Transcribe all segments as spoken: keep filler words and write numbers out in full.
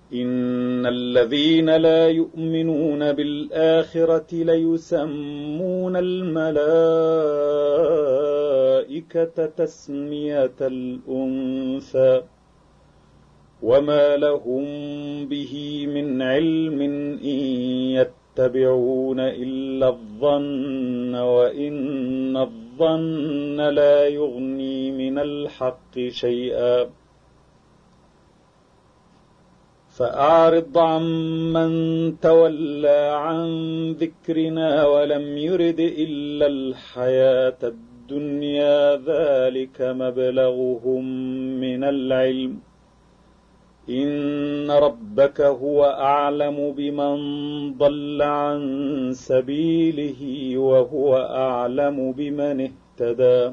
إن الذين لا يؤمنون بالآخرة ليسمون الملائكة تسمية الأنثى وما لهم به من علم إن يتبعون إلا الظن وإن الظن لا يغني من الحق شيئا فأعرض عمن تولى عن ذكرنا ولم يرد إلا الحياة الدنيا ذلك مبلغهم من العلم إن ربك هو أعلم بمن ضل عن سبيله وهو أعلم بمن اهتدى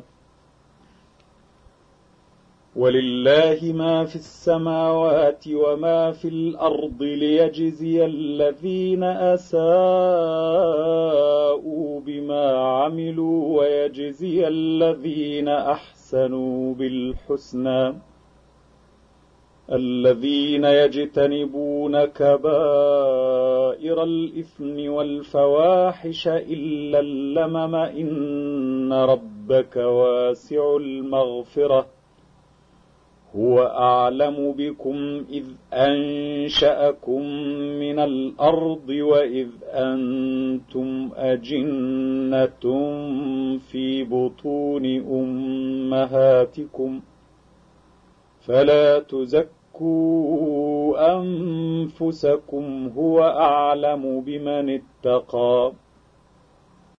ولله ما في السماوات وما في الأرض ليجزي الذين أساءوا بما عملوا ويجزي الذين أحسنوا بالحسنى الذين يجتنبون كبائر الإثم والفواحش إلا اللمم إن ربك واسع المغفرة هو أعلم بكم إذ أنشأكم من الأرض وإذ أنتم أجنة في بطون أمهاتكم فلا تزكوا أنفسكم هو أعلم بمن اتقى